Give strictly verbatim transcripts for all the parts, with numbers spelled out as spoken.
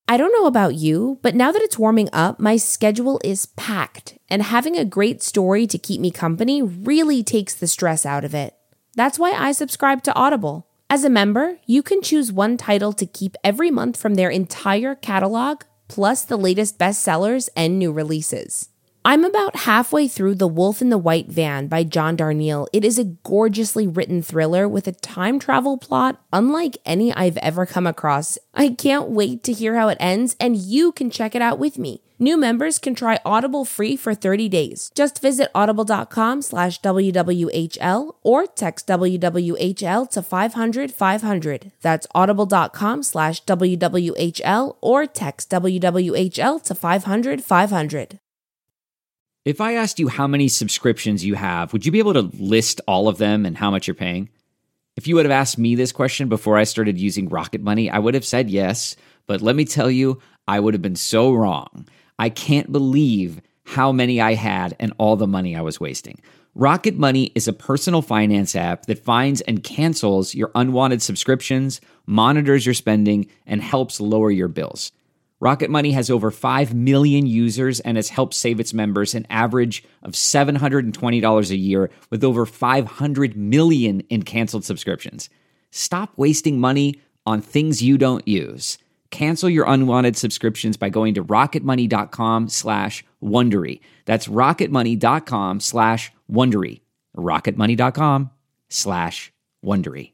I don't know about you, but now that it's warming up, my schedule is packed, and having a great story to keep me company really takes the stress out of it. That's why I subscribe to Audible. As a member, you can choose one title to keep every month from their entire catalog, plus the latest bestsellers and new releases. I'm about halfway through The Wolf in the White Van by John Darnielle. It is a gorgeously written thriller with a time travel plot unlike any I've ever come across. I can't wait to hear how it ends, and you can check it out with me. New members can try Audible free for thirty days. Just visit audible.com slash WWHL or text W W H L to five hundred five hundred. That's audible.com slash WWHL or text W W H L to five hundred five hundred. If I asked you how many subscriptions you have, would you be able to list all of them and how much you're paying? If you would have asked me this question before I started using Rocket Money, I would have said yes, but let me tell you, I would have been so wrong. I can't believe how many I had and all the money I was wasting. Rocket Money is a personal finance app that finds and cancels your unwanted subscriptions, monitors your spending, and helps lower your bills. Rocket Money has over five million users and has helped save its members an average of seven hundred twenty dollars a year with over five hundred million in canceled subscriptions. Stop wasting money on things you don't use. Cancel your unwanted subscriptions by going to rocketmoney.com slash Wondery. That's rocketmoney.com slash Wondery. rocketmoney.com slash Wondery.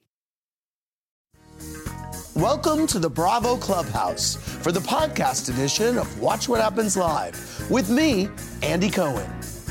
Welcome to the Bravo Clubhouse for the podcast edition of Watch What Happens Live with me, Andy Cohen.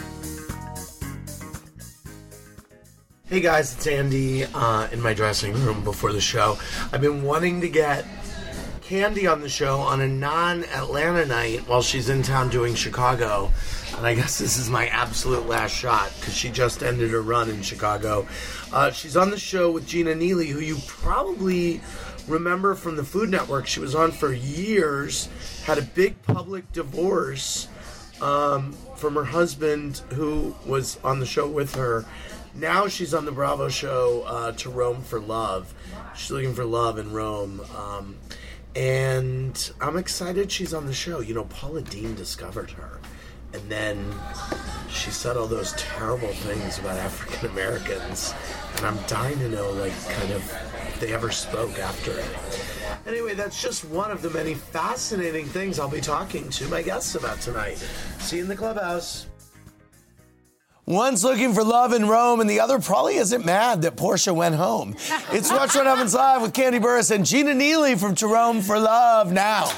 Hey guys, it's Andy uh, in my dressing room before the show. I've been wanting to get Candy on the show on a non-Atlanta night while she's in town doing Chicago. And I guess this is my absolute last shot because she just ended her run in Chicago. Uh, she's on the show with Gina Neely, who you probably remember from the Food Network. She was on for years, had a big public divorce um, from her husband who was on the show with her. Now she's on the Bravo show, uh, To Rome for Love. She's looking for love in Rome. Um, and I'm excited she's on the show. You know, Paula Deen discovered her. And then she said all those terrible things about African Americans. And I'm dying to know, like, kind of, if they ever spoke after it. Anyway, that's just one of the many fascinating things I'll be talking to my guests about tonight. See you in the clubhouse. One's looking for love in Rome, and the other probably isn't mad that Portia went home. It's Watch What Happens Live with Kandi Burruss and Gina Neely from To Rome for Love now.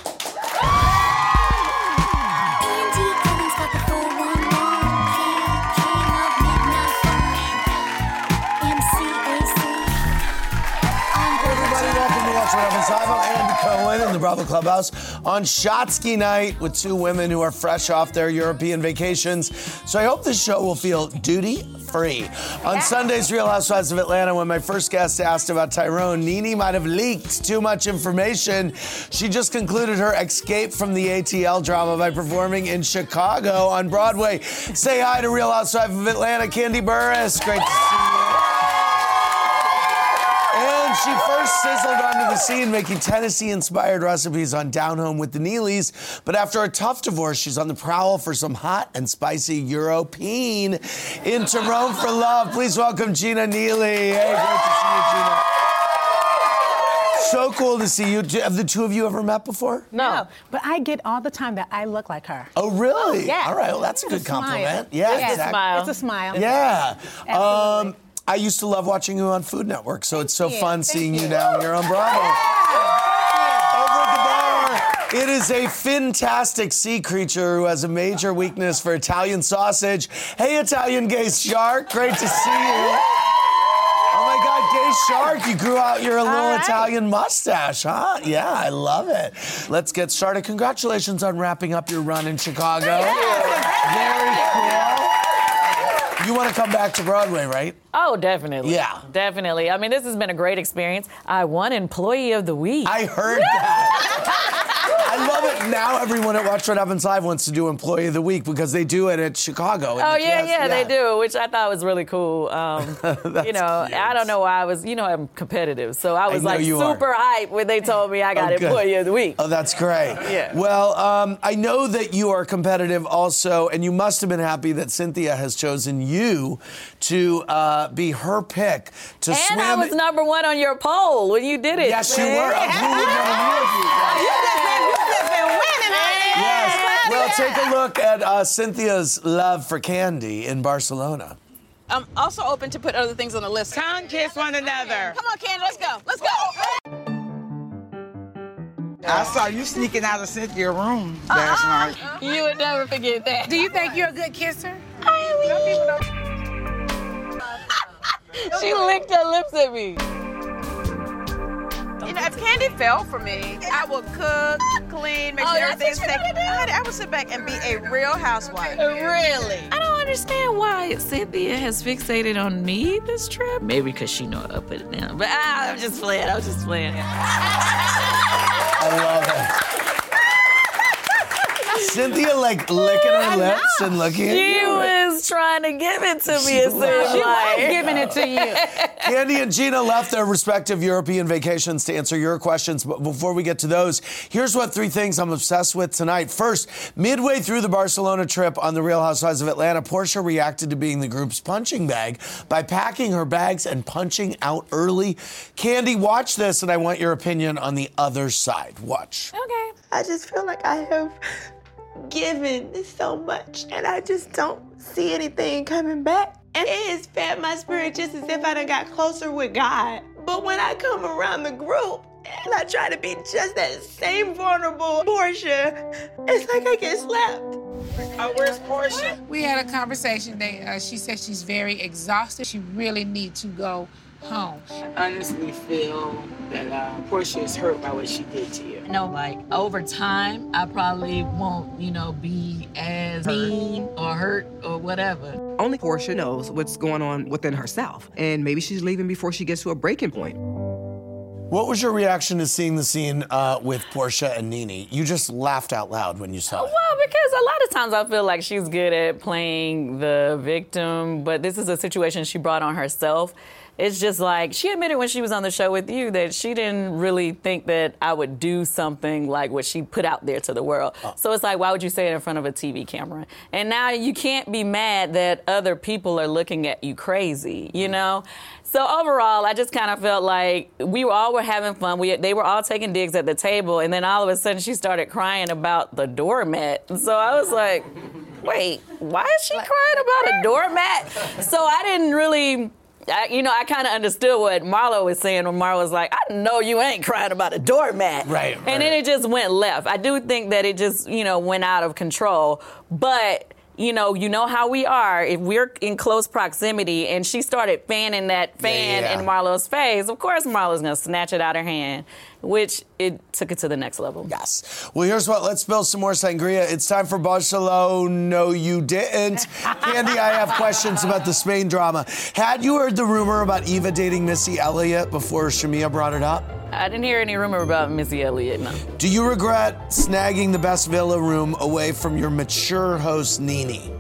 I'm Andy Cohen in the Bravo Clubhouse on Shotsky night with two women who are fresh off their European vacations. So I hope this show will feel duty-free. On Sunday's Real Housewives of Atlanta, when my first guest asked about Tyrone, Nene might have leaked too much information. She just concluded her escape from the A T L drama by performing in Chicago on Broadway. Say hi to Real Housewives of Atlanta, Kandi Burruss. Great to see you. And she first sizzled onto the scene making Tennessee-inspired recipes on Down Home with the Neelys. But after a tough divorce, she's on the prowl for some hot and spicy European. In To Rome for Love, please welcome Gina Neely. Hey, great to see you, Gina. So cool to see you. Have the two of you ever met before? No, no, but I get all the time that I look like her. Oh, really? Oh, yeah. All right, well, that's a good a compliment. Smile. Yeah, it's exactly. a smile. It's a smile. Yeah. Absolutely. Um, I used to love watching you on Food Network, so Thank it's so you. fun Thank seeing you. you now here on Bravo. Over at the bar, it is a fantastic sea creature who has a major weakness for Italian sausage. Hey, Italian gay shark, great to see you. Oh my God, gay shark, you grew out your little right. Italian mustache, huh? Yeah, I love it. Let's get started. Congratulations on wrapping up your run in Chicago. Very cool. You want to come back to Broadway, right? Oh, definitely. Yeah. Definitely. I mean, this has been a great experience. I won Employee of the Week. I heard that. I love it. now everyone at Watch What Happens Live wants to do Employee of the Week because they do it at Chicago. Oh, yeah, yeah, yeah, they do, which I thought was really cool. Um, you know, cute. I don't know why I was, you know, I'm competitive. So I was I like super are. hype when they told me I got oh, Employee of the Week. Oh, that's great. Yeah. Well, um, I know that you are competitive also, and you must have been happy that Cynthia has chosen you to uh, be her pick to and swim. And I was number one on your poll when you did it. Yes, you were. Who would want to be with you? You just been, you just been winning. Yes. Well, take a look at uh, Cynthia's love for Kandi in Barcelona. I'm also open to put other things on the list. Tongue kiss one another. Come on, Kandi, let's go. Let's go. I saw you sneaking out of Cynthia's room last uh-uh. night. You would never forget that. Do you think you're a good kisser? She licked her lips at me. You know, if Kandi fell for me, I would cook, clean, make oh, sure everything's taken. I, I would sit back and be a real housewife. Really? I don't understand why Cynthia has fixated on me this trip. Maybe because she know I put it down. But ah, I'm just playing. I'm just playing. I love it. Cynthia, like, licking her lips and looking at she you. She was trying to give it to me. It seemed she like. was giving it to you. Kandi and Gina left their respective European vacations to answer your questions. But before we get to those, here's what three things I'm obsessed with tonight. First, midway through the Barcelona trip on The Real Housewives of Atlanta, Portia reacted to being the group's punching bag by packing her bags and punching out early. Kandi, watch this, and I want your opinion on the other side. Watch. Okay. I just feel like I have given so much, and I just don't see anything coming back. And it has fed my spirit just as if I done got closer with God. But when I come around the group and I try to be just that same vulnerable Portia, it's like I get slapped. Oh, where's Portia? We had a conversation that uh, she said she's very exhausted. She really needs to go home. I honestly feel that uh, Portia is hurt by what she did to you. You know, like, over time, I probably won't, you know, be as mean or hurt or whatever. Only Portia knows what's going on within herself, and maybe she's leaving before she gets to a breaking point. What was your reaction to seeing the scene uh, with Portia and Nene? You just laughed out loud when you saw it. Well, because a lot of times I feel like she's good at playing the victim, but this is a situation she brought on herself. It's just like, she admitted when she was on the show with you that she didn't really think that I would do something like what she put out there to the world. Oh. So it's like, why would you say it in front of a T V camera? And now you can't be mad that other people are looking at you crazy, you know? So overall, I just kind of felt like we were all were having fun. We They were all taking digs at the table, and then all of a sudden she started crying about the doormat. And so I was like, wait, why is she crying about a doormat? So I didn't really... I, you know, I kind of understood what Marlo was saying when Marlo was like, I know you ain't crying about a doormat. Right, And right. then it just went left. I do think that it just, you know, went out of control. But, you know, you know how we are. If we're in close proximity and she started fanning that fan yeah, yeah. in Marlo's face, of course Marlo's going to snatch it out of her hand, which it took it to the next level. Yes. Well, here's what. Let's spill some more sangria. It's time for Barcelona. No, you didn't. Kandi, I have questions about the Spain drama. Had you heard the rumor about Eva dating Missy Elliott before Shamia brought it up? I didn't hear any rumor about Missy Elliott, no. Do you regret snagging the best villa room away from your mature host, Nene?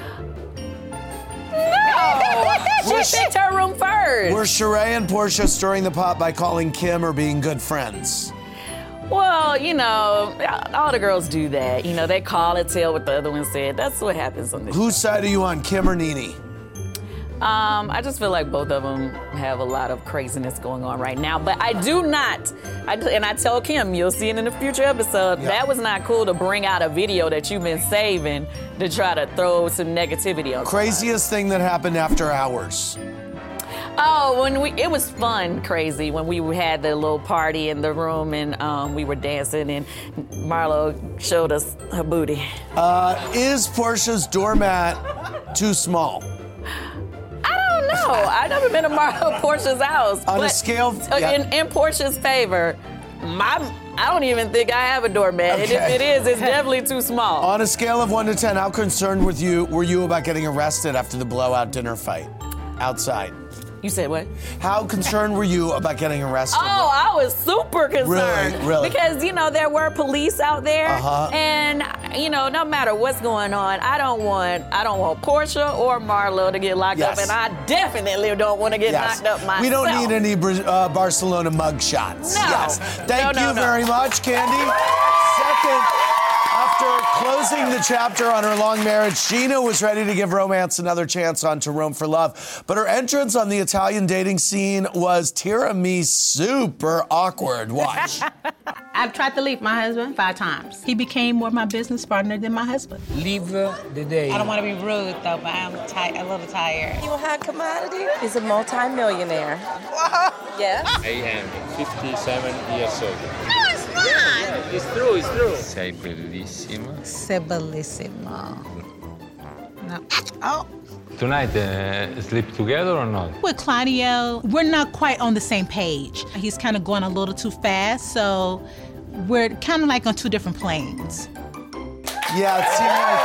She picked her room first. Were Sheree and Portia stirring the pot by calling Kim or being good friends? Well, you know, all the girls do that. You know, they call and tell what the other one said. That's what happens on this Whose show. side are you on, Kim or Nene? Um, I just feel like both of them have a lot of craziness going on right now. But I do not, I, and I tell Kim, you'll see it in a future episode, yeah. That was not cool to bring out a video that you've been saving to try to throw some negativity on. Craziest thing that happened after hours? Oh, when we, it was fun, crazy, when we had the little party in the room and um, we were dancing and Marlo showed us her booty. Uh, is Portia's doormat too small? No, I've never been to Marlo Portia's house. On a scale, yeah. in, in Portia's favor, my I don't even think I have a doormat. Okay. And if it is, it's definitely too small. On a scale of one to ten, how concerned with you were you about getting arrested after the blowout dinner fight outside? You said what? How concerned were you about getting arrested? Oh, I was super concerned. Really? Really? Because, you know, there were police out there. Uh-huh. And, you know, no matter what's going on, I don't want I don't want Portia or Marlo to get locked Yes. up. And I definitely don't want to get Yes. locked up myself. We don't need any Bra- uh, Barcelona mug shots. No. Yes. Thank No, no, you no. very much, Candy. Second, after closing the chapter on her long marriage, Gina was ready to give romance another chance on To Rome for Love. But her entrance on the Italian dating scene was tiramisu super awkward. Watch. I've tried to leave my husband five times. He became more my business partner than my husband. Leave uh, the day. I don't want to be rude, though, but I'm ti- a little tired. You a high commodity? He's a multi-millionaire. Yes? I am fifty-seven years old. No, it's not. It's true, it's true. Sei bellissima. Sei bellissimo. No. Oh. Tonight, uh, sleep together or not? With Claudio, we're not quite on the same page. He's kind of going a little too fast, so we're kind of like on two different planes. Yeah, it seemed like...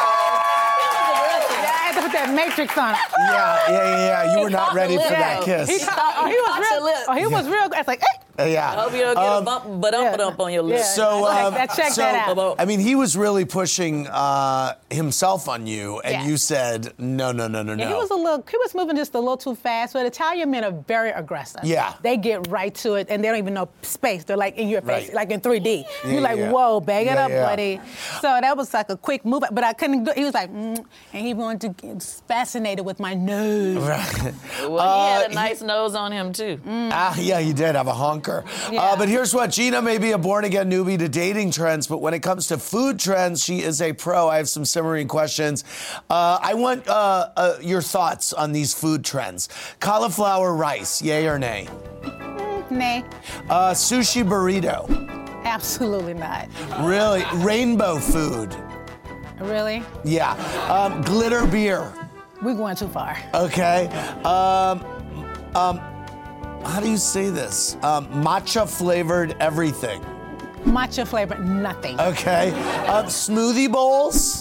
I had to put that matrix on it. Yeah, yeah, yeah, yeah. You were not ready for that kiss. He, oh, he was real. Oh, he was real. I was like, hey. Uh, yeah. I hope you don't get Um, a bump, but ump, ump on your lips. So, um, Check that- check so, that out. I mean, he was really pushing uh, himself on you, and Yeah. you said, no, no, no, no, Yeah, no. he was a little, he was moving just a little too fast, but Italian men are very aggressive. Yeah. They get right to it, and they don't even know space. They're like in your face, Right. like in three D. Yeah, You're like, yeah. whoa, bag it Yeah, up, yeah. buddy. So that was like a quick move, but I couldn't do He was like, mm, and he wanted to get fascinated with my nose. Right. Well, he had Uh, a nice nose on him, too. Ah, yeah, he did have a honker. Yeah. Uh, but here's what, Gina may be a born-again newbie to dating trends, but when it comes to food trends, she is a pro. I have some simmering questions. Uh, I want uh, uh, your thoughts on these food trends. Cauliflower rice, yay or nay? Nay, Uh, sushi burrito, absolutely not. really? Rainbow food, Really? yeah. Um, glitter beer, We're going too far. okay. Um, um, how do you say this? Um, matcha flavored everything. Matcha flavor, nothing. Okay. Um, smoothie bowls?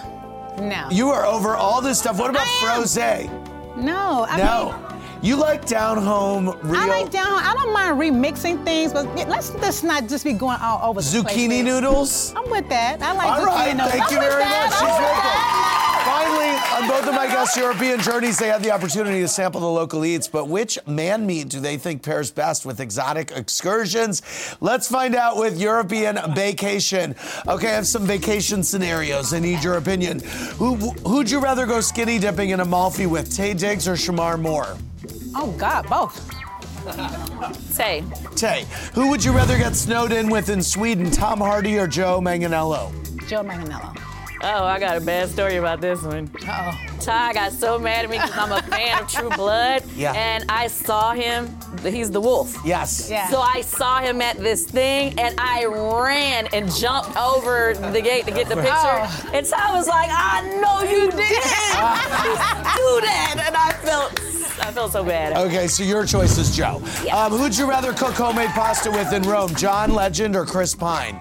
No. You are over all this stuff. What about frosé? No. I No. mean, You like down home real I like down. I don't mind remixing things, but let's just not just be going all over the place. zucchini noodles? I'm with that. I like All zucchini right, noodles. thank I'm you with very that. much. I'm She's with with that. Finally, on both of my guests' European journeys, they had the opportunity to sample the local eats, but which man meat do they think pairs best with exotic excursions? Let's find out with European vacation. Okay, I have some vacation scenarios. I need your opinion. Who, who'd you rather go skinny dipping in Amalfi with, Taye Diggs or Shamar Moore? Oh, God, both. Say, Tay, who would you rather get snowed in with in Sweden, Tom Hardy or Joe Manganiello? Joe Manganiello. oh, I got a bad story about this one. Uh-oh. Ty got so mad at me because I'm a fan of True Blood. Yeah. And I saw him, he's the wolf. Yes. Yeah. So I saw him at this thing and I ran and jumped over the gate to get the picture. Oh. And Ty was like, I know you did. Do that. And I felt, I felt so bad. Okay, so your choice is Joe. Yeah. Um, who'd you rather cook homemade pasta with in Rome, John Legend or Chris Pine?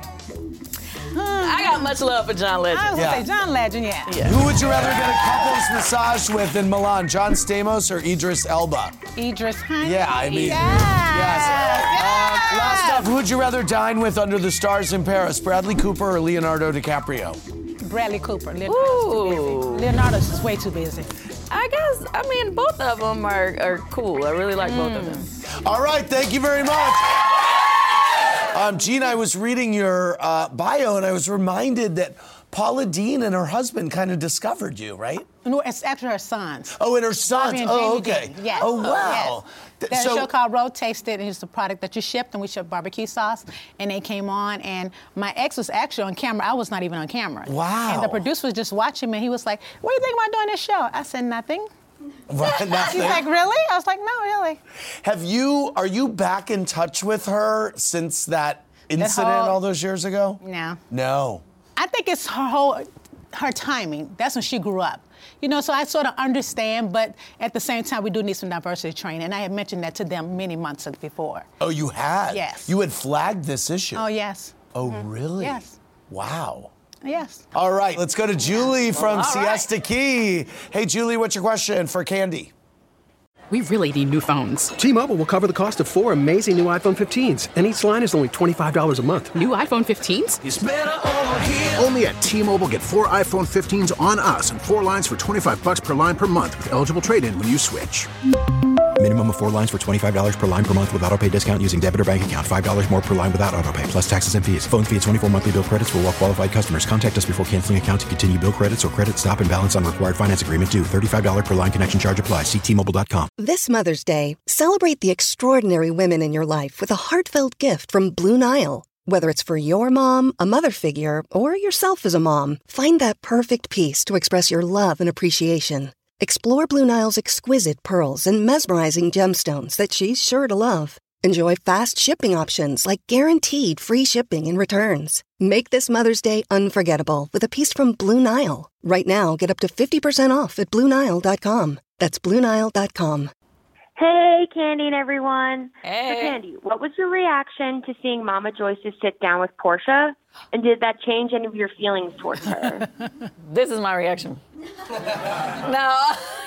I got much love for John Legend. I was Yeah. gonna say John Legend, yeah. Yeah. Who would you rather get a couples massage with in Milan, John Stamos or Idris Elba? Idris, honey. Yeah, I mean, Yes. yes. Yes. Uh, last up, who'd you rather dine with under the stars in Paris, Bradley Cooper or Leonardo DiCaprio? Bradley Cooper. Leonardo's too busy. Leonardo's just way too busy. I guess, I mean, both of them are, are cool. I really like both of them. All right, thank you very much. Um, Gina, I was reading your uh, bio and I was reminded that Paula Deen and her husband kind of discovered you, right? No, it's actually her sons. Oh, and her sons. Bobby and Oh, Jamie okay. Dean. Yes. Oh, wow. Yes. Th- There's so- a show called Road Tasted, and it's the product that you shipped, and we shipped barbecue sauce, and they came on, and my ex was actually on camera. I was not even on camera. Wow. And the producer was just watching me, and he was like, what do you think about doing this show? I said, nothing. Right, nothing. He's like, really? I was like, no, really. Have you, are you back in touch with her since that incident whole- all those years ago? No. No. I think it's her whole, her timing. That's when she grew up. You know, so I sort of understand, but at the same time, we do need some diversity training. And I had mentioned that to them many months before. Oh, you had? Yes. You had flagged this issue? Oh, yes. Oh, really? Yes. Wow. Yes. All right, let's go to Julie from all right. Siesta Key. Hey, Julie, what's your question for Candy? We really need new phones. T-Mobile will cover the cost of four amazing new iPhone fifteens, and each line is only twenty-five dollars a month. New iPhone fifteens? It's better over here. Only at T-Mobile, get four iPhone fifteens on us and four lines for twenty-five dollars per line per month with eligible trade-in when you switch. Minimum of four lines for twenty-five dollars per line per month with autopay discount using debit or bank account. five dollars more per line without autopay, plus taxes and fees. Phone fee at twenty-four monthly bill credits for well-qualified customers. Contact us before canceling account to continue bill credits or credit stop and balance on required finance agreement due. thirty-five dollars per line connection charge applies. See T Mobile dot com. This Mother's Day, celebrate the extraordinary women in your life with a heartfelt gift from Blue Nile. Whether it's for your mom, a mother figure, or yourself as a mom, find that perfect piece to express your love and appreciation. Explore Blue Nile's exquisite pearls and mesmerizing gemstones that she's sure to love. Enjoy fast shipping options like guaranteed free shipping and returns. Make this Mother's Day unforgettable with a piece from Blue Nile. Right now, get up to fifty percent off at Blue Nile dot com. That's Blue Nile dot com. Hey, Candy and everyone. Hey. So, Candy, what was your reaction to seeing Mama Joyce's sit down with Portia? And did that change any of your feelings towards her? This is my reaction. No.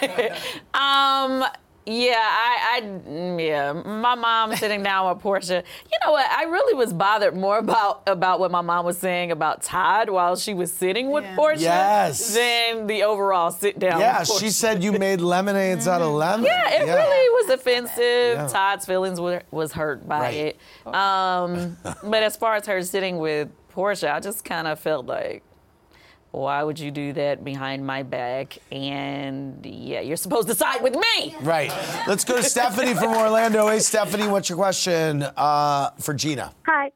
um, yeah, I, I, yeah, my mom sitting down with Portia. You know what? I really was bothered more about, about what my mom was saying about Todd while she was sitting with yeah. Portia yes. than the overall sit down Yeah, with Portia. She said you made lemonades out of lemon. Yeah, it yeah. really was offensive. Yeah. Todd's feelings were, was hurt by right. it. Um, but as far as her sitting with Portia, I just kind of felt like, why would you do that behind my back? And yeah, you're supposed to side with me. Right. Let's go to Stephanie from Orlando. Hey, Stephanie, what's your question uh, for Gina? Hi.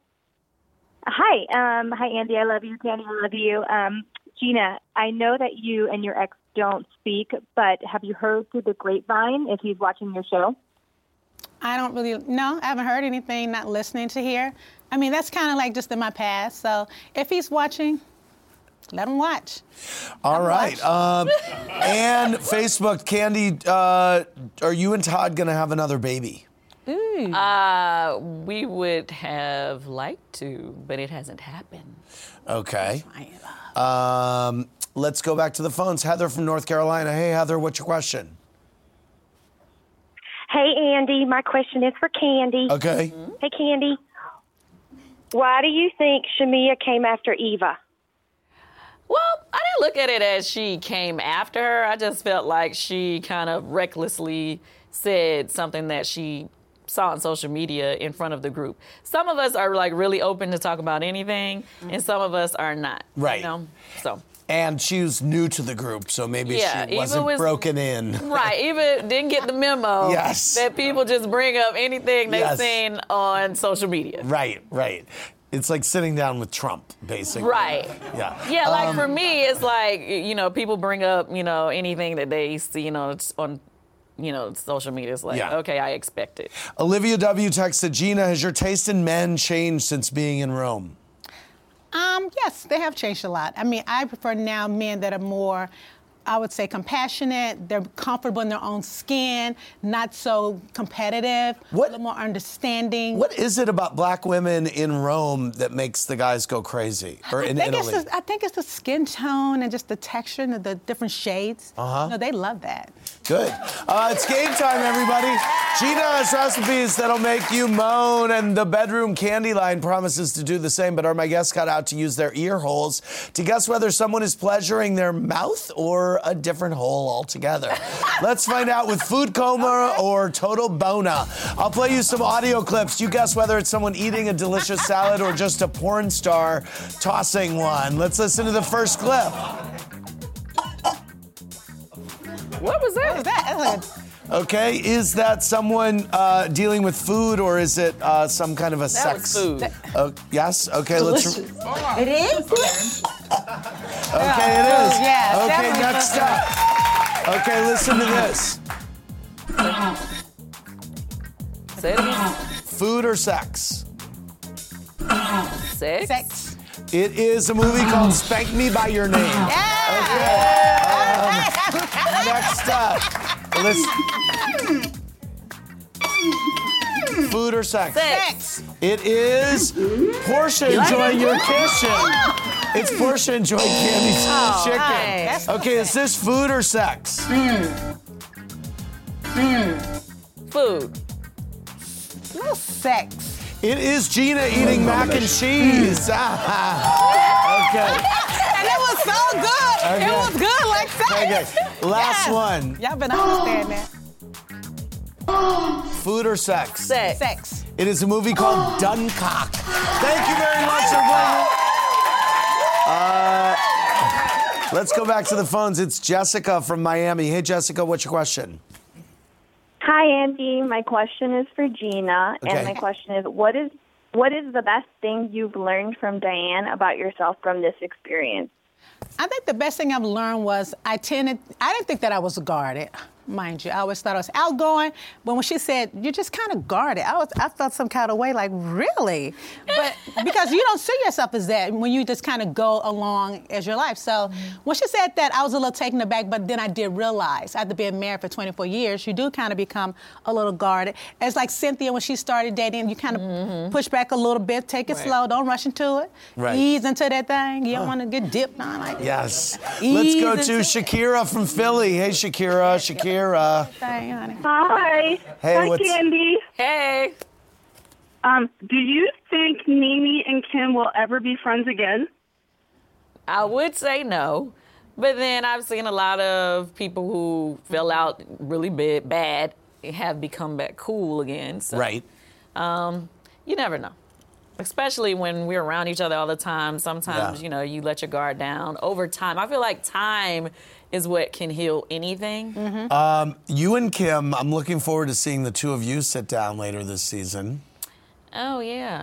Hi. Um, hi, Andy. I love you. Candy, I love you. Um, Gina, I know that you and your ex don't speak, but have you heard through the grapevine if he's watching your show? I don't really, no, I haven't heard anything, not listening to hear. I mean, that's kind of like just in my past. So if he's watching, let him watch. All right. Um, and Facebook, Candy, uh, are you and Todd going to have another baby? Ooh. Uh, we would have liked to, but it hasn't happened. Okay. Um, let's go back to the phones. Heather from North Carolina. Hey, Heather, what's your question? Hey, Andy. My question is for Candy. Okay. Mm-hmm. Hey, Candy. Why do you think Shamia came after Eva? Well, I didn't look at it as she came after her. I just felt like she kind of recklessly said something that she saw on social media in front of the group. Some of us are like really open to talk about anything, and some of us are not. Right. You know? So. And she was new to the group, so maybe yeah, she wasn't was, broken in. Right. Eva didn't get the memo yes. that people just bring up anything they've yes. seen on social media. Right, right. It's like sitting down with Trump, basically. Right. Yeah. Yeah, like um, for me, it's like, you know, people bring up, you know, anything that they see, you know, on, you know, social media. It's like, yeah. okay, I expect it. Olivia W. texted, Gina, has your taste in men changed since being in Rome? Um, yes, they have changed a lot. I mean, I prefer now men that are more, I would say, compassionate. They're comfortable in their own skin, not so competitive, what, a little more understanding. What is it about black women in Rome that makes the guys go crazy? Or in I think Italy? It's the, I think it's the skin tone and just the texture and the different shades. Uh-huh. You know, they love that. Good. Uh, it's game time, everybody. Gina has recipes that'll make you moan, and the bedroom candy line promises to do the same, but are my guests got out to use their ear holes to guess whether someone is pleasuring their mouth or a different hole altogether. Let's find out with Food Coma okay. or Total Bona. I'll play you some audio clips. You guess whether it's someone eating a delicious salad or just a porn star tossing one. Let's listen to the first clip. What was that? What was that? Okay, is that someone uh, dealing with food, or is it uh, some kind of a that sex? Was food. Uh, yes. Okay, delicious. let's. It is. Okay, it is. Yeah. Okay, next up. Okay, listen to this. Say it again. Food or sex? Sex. Sex. It is a movie called Spank Me by Your Name. Yeah. Okay. Um, next up. Listen. Food or sex? Sex. It is Portia enjoying your kitchen. It's Portia enjoying Candy's oh, chicken. Nice. Okay, is this food or sex? Mm. Mm. Food. No sex. It is Gina eating mac and cheese. Okay. And it was so good. Okay. It was good like sex. Okay. Last Yes. one. Y'all better understand that. Food or sex? Sex. Sex. It is a movie called Dunkirk. Thank you very much, everyone. Uh, let's go back to the phones. It's Jessica from Miami. Hey, Jessica, what's your question? Hi, Andy. My question is for Gina, Okay. and my question is, what is what is the best thing you've learned from Diane about yourself from this experience? I think the best thing I've learned was I tended, I didn't think that I was guarded, mind you. I always thought I was outgoing, but when she said, you're just kind of guarded, I was, I felt some kind of way, like, really? But because you don't see yourself as that when you just kind of go along as your life. So when she said that, I was a little taken aback, but then I did realize, after being married for twenty-four years, you do kind of become a little guarded. It's like Cynthia, when she started dating, you kind of mm-hmm. push back a little bit, take it right. slow, don't rush into it. Right. Ease into that thing. You don't want to get dipped on like that. Yes. Let's go to Shakira from Philly. Hey, Shakira. Shakira. Hi. Hey, Hi, what's- Candy. Hey. Um, do you think Mimi and Kim will ever be friends again? I would say no, but then I've seen a lot of people who fell out really bad, bad have become back cool again. So, Right. Um, you never know. Especially when we're around each other all the time. Sometimes, Yeah. you know, you let your guard down. Over time, I feel like time is what can heal anything. Mm-hmm. Um, you and Kim, I'm looking forward to seeing the two of you sit down later this season. Oh, yeah.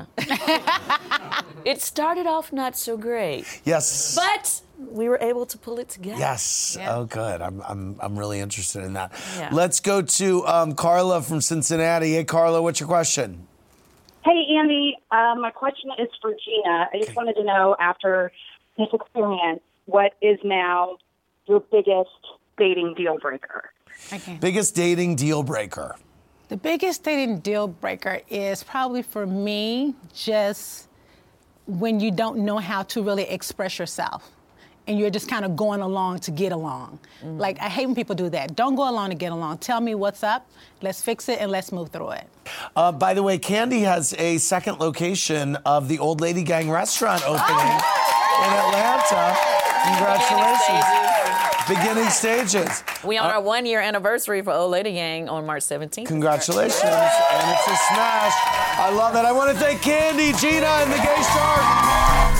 It started off not so great. Yes. But we were able to pull it together. Yes. Yeah. Oh, good. I'm, I'm, I'm really interested in that. Yeah. Let's go to um, Carla from Cincinnati. Hey, Carla, what's your question? Hey, Andy. Uh, my question is for Gina. I just wanted to know, after this experience, what is now your biggest dating deal breaker? Okay. Biggest dating deal breaker. The biggest dating deal breaker is probably for me just when you don't know how to really express yourself and you're just kind of going along to get along. Mm-hmm. Like, I hate when people do that. Don't go along to get along. Tell me what's up, let's fix it, and let's move through it. Uh, by the way, Candy has a second location of the Old Lady Gang restaurant opening oh. in Atlanta. Congratulations. Beginning stages. We on Uh, our one-year anniversary for Old Lady Gang on March seventeenth. Congratulations. And it's a smash. I love it. I want to thank Candy, Gina, and the Gay Shark.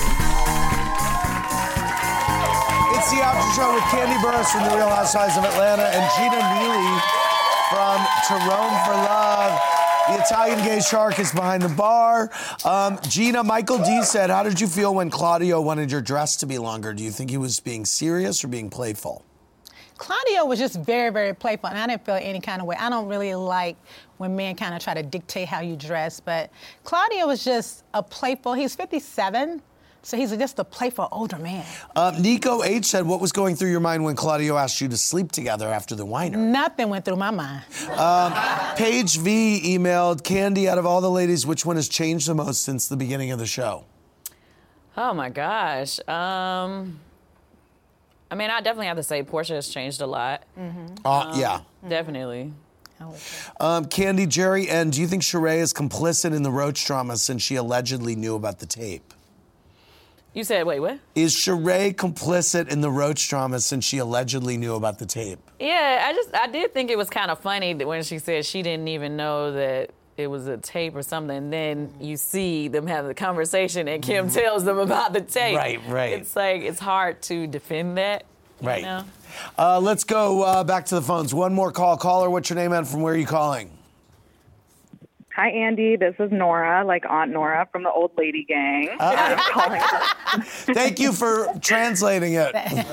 It's the After Show with Candy Burris from The Real Housewives of Atlanta and Gina Neely from To Rome for Love. The Italian Gay Shark is behind the bar. Um, Gina, Michael D said, how did you feel when Claudio wanted your dress to be longer? Do you think he was being serious or being playful? Claudio was just very, very playful, and I didn't feel any kind of way. I don't really like when men kind of try to dictate how you dress, but Claudio was just a playful, he's fifty-seven, so he's just a playful older man. Uh, Nico H said, what was going through your mind when Claudio asked you to sleep together after the winery? Nothing went through my mind. Um, Paige V emailed, Candy, out of all the ladies, which one has changed the most since the beginning of the show? Oh, my gosh. Um... I mean, I definitely have to say Portia has changed a lot. Mm-hmm. Uh, Um, yeah. Definitely. Um, Candy, Jerry, and do you think Sheree is complicit in the Roach drama since she allegedly knew about the tape? You said, wait, what? Is Sheree complicit in the Roach drama since she allegedly knew about the tape? Yeah, I just, I did think it was kind of funny that when she said she didn't even know that it was a tape or something, and then you see them have the conversation and Kim tells them about the tape. Right, right. It's like, it's hard to defend that. Right. You know? Uh, let's go uh, back to the phones. One more call. Caller, what's your name and from where are you calling? Hi, Andy. This is Nora, like Aunt Nora from the Old Lady Gang. Uh, I'm calling her. Thank you for translating it.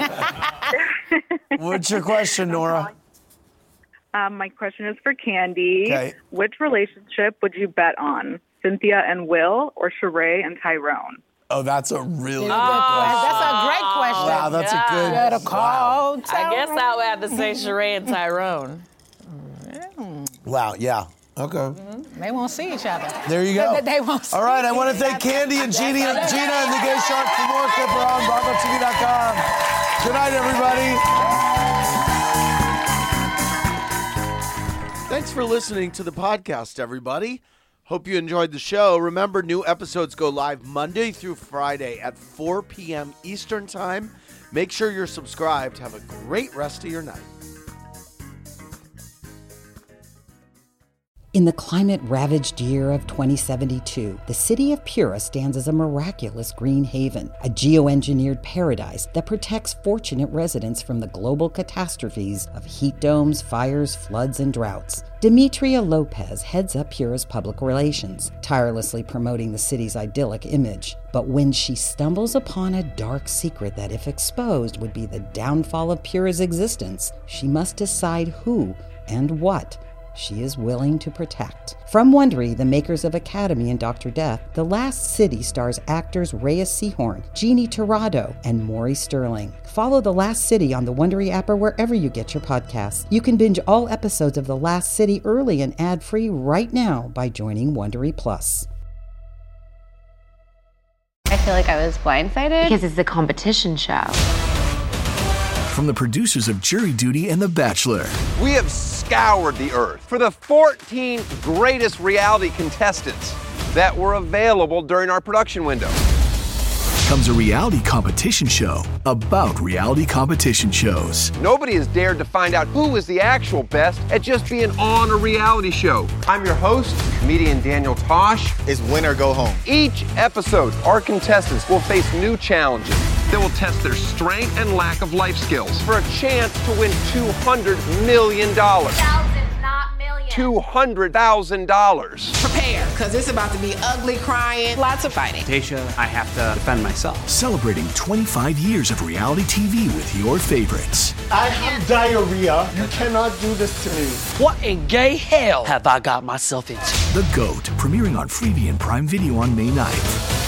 What's your question, Nora? Um, my question is for Candy. Okay. Which relationship would you bet on? Cynthia and Will or Sheree and Tyrone? Oh, that's a really Oh, good question. that's a great question. Wow, that's a good- You gotta call. I guess I would have to say Sheree and Tyrone. Wow, yeah. Okay. They won't see each other. There you go. They, they won't see All right, I each want to other. thank Candy and Gina, Gina and the Gay Shark for more. Clip on Bravo T V dot com. Good night, everybody. Thank Thanks for listening to the podcast, everybody. Hope you enjoyed the show. Remember, new episodes go live Monday through Friday at four p.m. Eastern Time. Make sure you're subscribed. Have a great rest of your night. In the climate-ravaged year of twenty seventy-two, the city of Pura stands as a miraculous green haven, a geoengineered paradise that protects fortunate residents from the global catastrophes of heat domes, fires, floods, and droughts. Demetria Lopez heads up Pura's public relations, tirelessly promoting the city's idyllic image. But when she stumbles upon a dark secret that, if exposed, would be the downfall of Pura's existence, she must decide who and what she is willing to protect. From Wondery, the makers of Academy and Doctor Death, The Last City stars actors Reyes Sehorn, Jeannie Torrado, and Maury Sterling. Follow The Last City on the Wondery app or wherever you get your podcasts. You can binge all episodes of The Last City early and ad-free right now by joining Wondery Plus. I feel like I was blindsided because it's a competition show. From the producers of Jury Duty and The Bachelor. We have scoured the earth for the fourteen greatest reality contestants that were available during our production window. Comes a reality competition show about reality competition shows. Nobody has dared to find out who is the actual best at just being on a reality show. I'm your host, comedian Daniel Tosh. It's win or go home. Each episode, our contestants will face new challenges that will test their strength and lack of life skills for a chance to win two hundred million dollars. Thousands, not millions. two hundred thousand dollars. Prepare, because it's about to be ugly, crying, lots of fighting. Tasha, I have to defend myself. Celebrating twenty-five years of reality T V with your favorites. I have diarrhea. You cannot do this to me. What in gay hell have I got myself into? The GOAT, premiering on Freevee and Prime Video on May ninth.